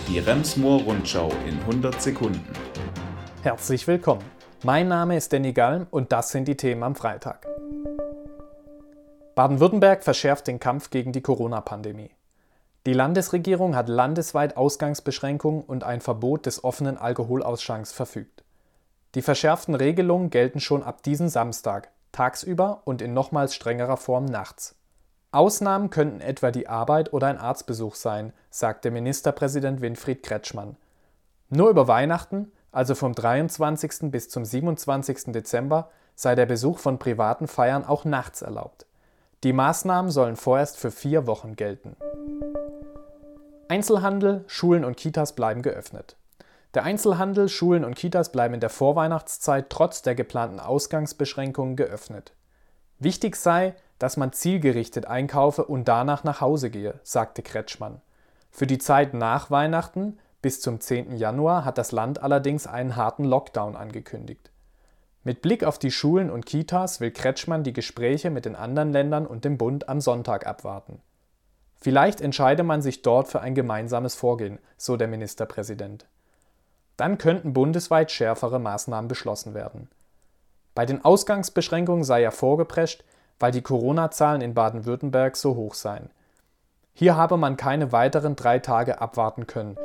Die Rems-Murr-Rundschau in 100 Sekunden. Herzlich willkommen. Mein Name ist Danny Galm und das sind die Themen am Freitag. Baden-Württemberg verschärft den Kampf gegen die Corona-Pandemie. Die Landesregierung hat landesweit Ausgangsbeschränkungen und ein Verbot des offenen Alkoholausschanks verfügt. Die verschärften Regelungen gelten schon ab diesem Samstag, tagsüber und in nochmals strengerer Form nachts. Ausnahmen könnten etwa die Arbeit oder ein Arztbesuch sein, sagte Ministerpräsident Winfried Kretschmann. Nur über Weihnachten, also vom 23. bis zum 27. Dezember, sei der Besuch von privaten Feiern auch nachts erlaubt. Die Maßnahmen sollen vorerst für 4 Wochen gelten. Einzelhandel, Schulen und Kitas bleiben geöffnet. Der Einzelhandel, Schulen und Kitas bleiben in der Vorweihnachtszeit trotz der geplanten Ausgangsbeschränkungen geöffnet. Wichtig sei, dass man zielgerichtet einkaufe und danach nach Hause gehe, sagte Kretschmann. Für die Zeit nach Weihnachten bis zum 10. Januar hat das Land allerdings einen harten Lockdown angekündigt. Mit Blick auf die Schulen und Kitas will Kretschmann die Gespräche mit den anderen Ländern und dem Bund am Sonntag abwarten. Vielleicht entscheide man sich dort für ein gemeinsames Vorgehen, so der Ministerpräsident. Dann könnten bundesweit schärfere Maßnahmen beschlossen werden. Bei den Ausgangsbeschränkungen sei er vorgeprescht, weil die Corona-Zahlen in Baden-Württemberg so hoch seien. Hier habe man keine weiteren 3 Tage abwarten können.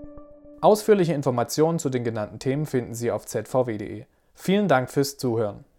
Ausführliche Informationen zu den genannten Themen finden Sie auf zvw.de. Vielen Dank fürs Zuhören.